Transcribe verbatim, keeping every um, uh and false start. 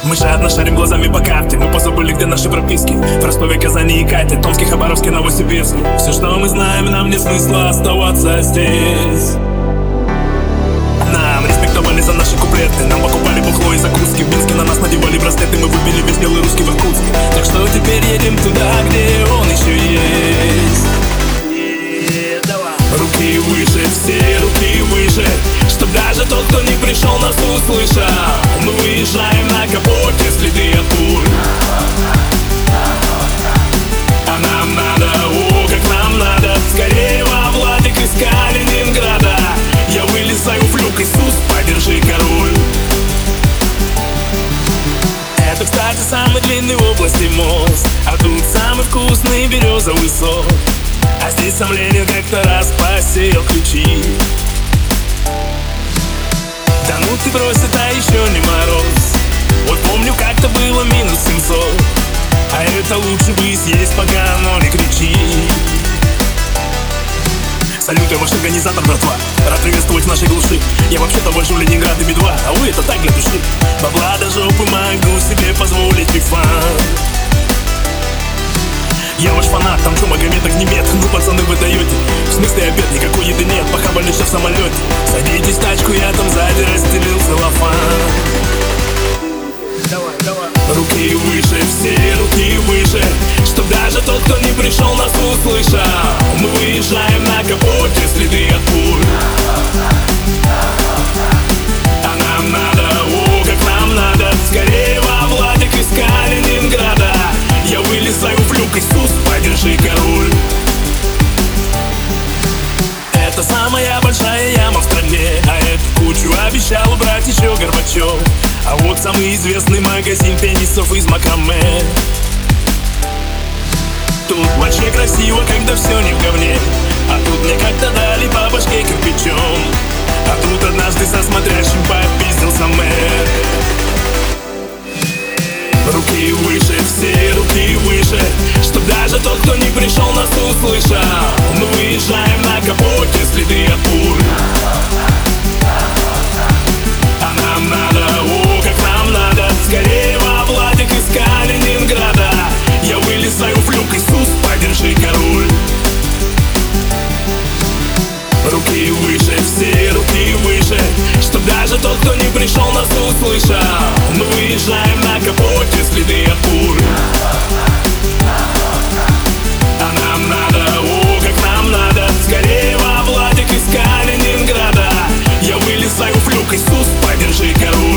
Мы жадно шарим глазами по карте. Мы позабыли, где наши прописки. В Ростове, Казани и Кате, Томске, Хабаровске, Новосибирске. Все, что мы знаем, нам нет смысла оставаться здесь. Нам респектовали за наши куплеты. Нам покупали бухло и закуски. В Минске на нас надевали браслеты. Мы выбили весь белый русский в Иркутске. Так что теперь едем туда, где он еще есть. Руки выше, все руки выше, чтоб даже тот, кто не пришел, нас услышал. Мы выезжаем на капоте, следы от пуль. А нам надо, о, как нам надо, скорее во Владик из Калининграда. Я вылезаю в люк, Иисус, подержи-ка руль. Это, кстати, самый длинный в области мост, а тут самый вкусный березовый сок. А здесь сам Ленин как-то раз посеял ключи. Да ну ты брось, это еще не мороз. Вот помню, как-то было минус семьсот. А это лучше бы съесть, пока оно не кричит. Салют, я ваш организатор, братва. Рад приветствовать в нашей глуши. Я вообще-то вожу Ленинград и Би два, а вы это так для души. Бабла до жопы могу себе позволить биг-фан. Я ваш фанат, там что, Магомед Огнемет? Ну, пацаны, вы даете. В смысле обед, никакой еды нет, похавали еще в самолете. Садитесь в тачку, я там сзади расстелил целлофан. Давай, давай. Руки выше, все руки выше, чтоб даже тот, кто не пришел, нас услышал. Мы выезжаем на капоте, следы от пуль. А нам надо, о, как нам надо, скорее во Владик из Калининграда. Я вылезаю в люк, Иисус, подержи-ка руль. Это самая большая яма в стране, а эту кучу обещал убрать еще Горбачев. А вот самый известный магазин пенисов из Макраме. Тут вообще красиво, когда все не в говне. А тут мне как-то дали по башке кирпичом. А тут однажды со смотрящим попиздился мэр. Руки выше, все руки выше, чтоб даже тот, кто не пришел, нас услышал. Мы выезжаем на капоте, следы от пуль. А нам надо, о, как нам надо, скорее во Владик из Калининграда. Я вылезаю в люк, Иисус, подержи-ка руль. Руки выше, все руки выше, чтоб даже тот, кто не пришел, нас услышал. Мы выезжаем на капоте, следы от пуль. А нам надо, о, как нам надо, скорее во Владик из Калининграда. Я вылезаю в люк, Иисус, подержи-ка руль.